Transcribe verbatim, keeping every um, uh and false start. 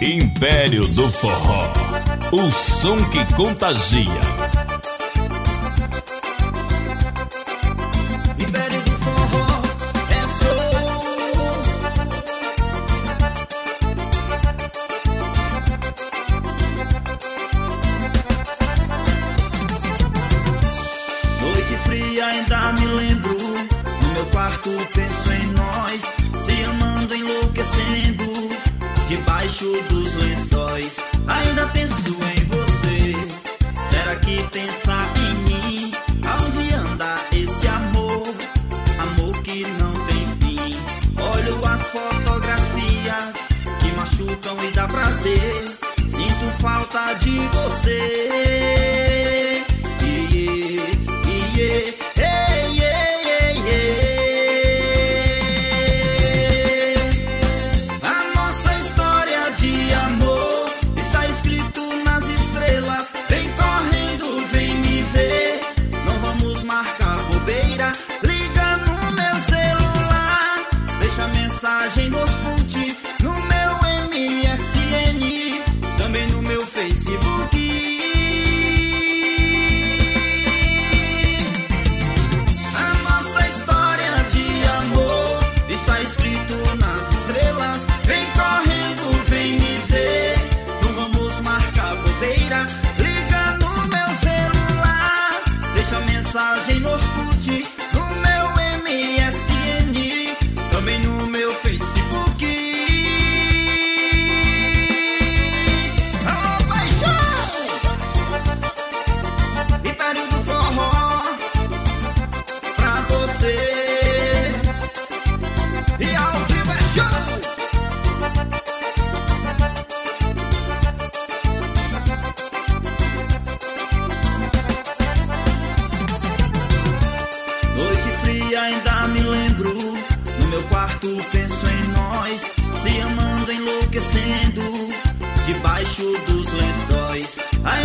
Império do Forró, o som que contagia. Império do Forró é show. Noite fria, ainda me lembro. No meu quarto penso em nós, se amando, enlouquecendo. Debaixo dos lençóis, ainda penso em você. Será que pensa em mim? Aonde anda esse amor? Amor que não tem fim. Olho as fotografias que machucam e dá prazer. Sinto falta de você. Iê, iê, ei, ei, ei, ei. Mensagem no Orkut, no meu M S N, também no meu Facebook. A nossa história de amor está escrito nas estrelas. Vem correndo, vem me ver, não vamos marcar bobeira. Liga no meu celular, deixa mensagem no Orkut, no meu M S N, também no meu Facebook. Alô, paixão! Império do Forró pra você. E ao vivo é show! Noite fria, ainda me lembro. No meu quarto penso em nós, se amando, enlouquecendo. Debaixo dos lençóis,